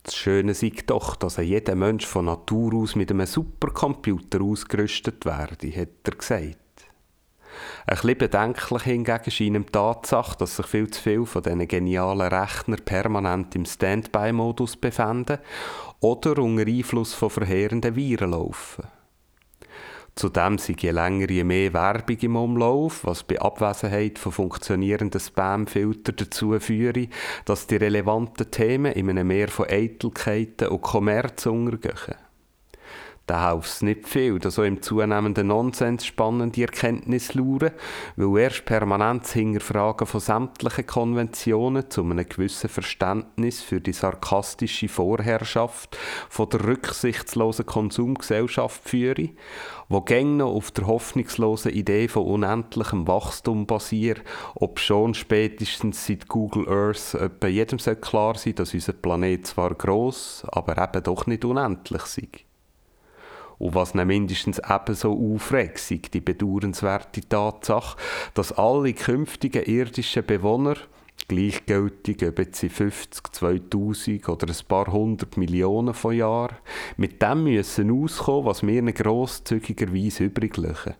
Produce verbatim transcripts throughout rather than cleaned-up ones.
Das Schöne sei doch, dass jeder Mensch von Natur aus mit einem Supercomputer ausgerüstet werde, hat er gesagt. Ein bisschen bedenklich hingegen scheint ihm die Tatsache, dass sich viel zu viele von diesen genialen Rechnern permanent im Standby-Modus befinden oder unter Einfluss von verheerenden Viren laufen. Zudem sei je länger je mehr Werbung im Umlauf, was bei Abwesenheit von funktionierenden Spamfiltern dazu führe, dass die relevanten Themen in einem Meer von Eitelkeiten und Kommerz untergehen. Da hilft es nicht viel, dass auch im zunehmenden Nonsens spannende Erkenntnisse lauern, weil erst permanent das Hinterfragen von sämtlichen Konventionen zu einem gewissen Verständnis für die sarkastische Vorherrschaft von der rücksichtslosen Konsumgesellschaft führe, wo gäng noch auf der hoffnungslosen Idee von unendlichem Wachstum basiert, ob schon spätestens seit Google Earth etwa jedem klar sein, dass unser Planet zwar gross, aber eben doch nicht unendlich sei. Und was ihn mindestens ebenso aufregt, sei die bedauernswerte Tatsache, dass alle künftigen irdischen Bewohner, gleichgültig ob jetzt in fünfzig, zweitausend oder ein paar hundert Millionen von Jahren, mit dem müssen auskommen, was wir ihnen grosszügigerweise übrig lassen.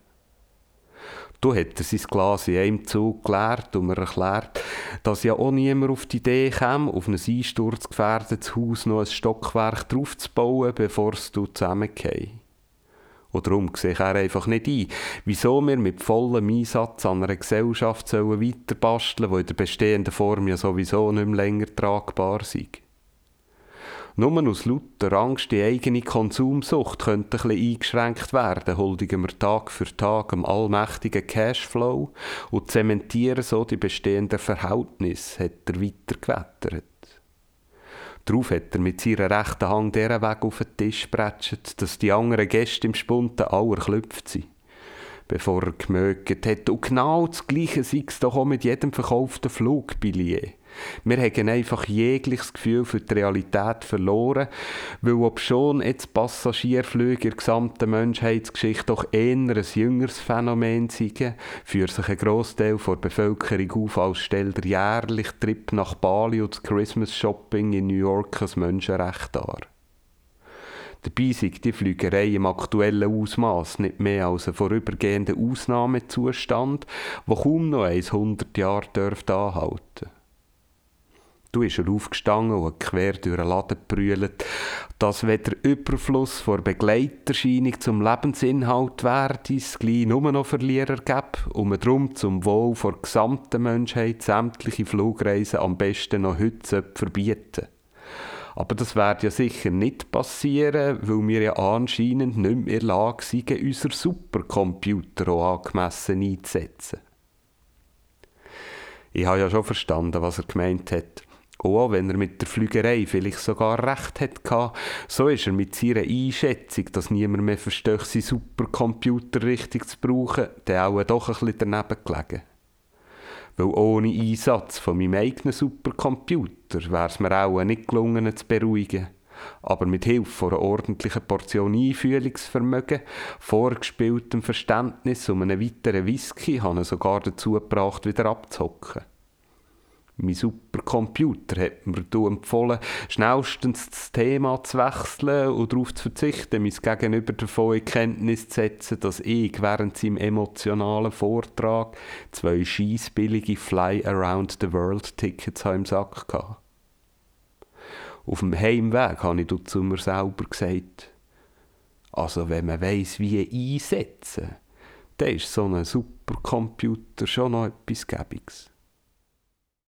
Du hat er sein Glas in einem Zug geleert und mir erklärt, dass ja auch niemand auf die Idee käme, auf ein einsturzgefährdetes Haus noch ein Stockwerk draufzubauen, bevor es zusammenfällt. Und darum sehe er einfach nicht ein, wieso wir mit vollem Einsatz an einer Gesellschaft sollen weiter basteln, die in der bestehenden Form ja sowieso nicht mehr länger tragbar sei. Nur aus lauter Angst, die eigene Konsumsucht könnte ein bisschen eingeschränkt werden, huldigen wir Tag für Tag am allmächtigen Cashflow und zementieren so die bestehenden Verhältnisse, hat er weitergewettert. Darauf hat er mit seiner rechten Hand deren Weg auf den Tisch geprätscht, dass die anderen Gäste im Spunten aller geklüpft sind. Bevor er gemögt hat, und genau das Gleiche sei es doch auch mit jedem verkauften Flugbillett. Wir haben einfach jegliches Gefühl für die Realität verloren, weil obschon jetzt Passagierflüge in der gesamten Menschheitsgeschichte doch eher ein jüngeres Phänomen seien, führt sich ein Grossteil der Bevölkerung auf, als stellt der jährliche Trip nach Bali und das Christmas Shopping in New York als Menschenrecht dar. Dabei sei die Flügerei im aktuellen Ausmaß nicht mehr als ein vorübergehender Ausnahmezustand, der kaum noch hundert Jahre dürfte anhalten. Du ist er aufgestanden und quer durch den Laden gebrüllt, dass wenn der Überfluss vor Begleiterscheinung zum Lebensinhalt werde, es gleich nur noch Verlierer gäbe und man darum zum Wohl der gesamten Menschheit sämtliche Flugreisen am besten noch heute verbieten. Aber das werde ja sicher nicht passieren, weil wir ja anscheinend nicht mehr in der Lage sind, unsere Supercomputer auch angemessen einzusetzen. Ich habe ja schon verstanden, was er gemeint hat. Auch wenn er mit der Flügerei vielleicht sogar recht hatte, so ist er mit seiner Einschätzung, dass niemand mehr versteht, seinen Supercomputer richtig zu brauchen, dann auch doch ein bisschen daneben gelegen. Weil ohne Einsatz von meinem eigenen Supercomputer wäre es mir auch nicht gelungen, ihn zu beruhigen. Aber mit Hilfe von einer ordentlichen Portion Einfühlungsvermögen, vorgespieltem Verständnis um einen weiteren Whisky, habe ich sogar dazu gebracht, wieder abzuhocken. Mein Supercomputer hat mir empfohlen, schnellstens das Thema zu wechseln und darauf zu verzichten, mein Gegenüber davon in Kenntnis zu setzen, dass ich während seinem emotionalen Vortrag zwei scheissbillige Fly-Around-the-World-Tickets im Sack hatte. Auf dem Heimweg habe ich zu mir selber gesagt, also wenn man weiss, wie einsetzen, dann ist so ein Supercomputer schon noch etwas Gäbiges.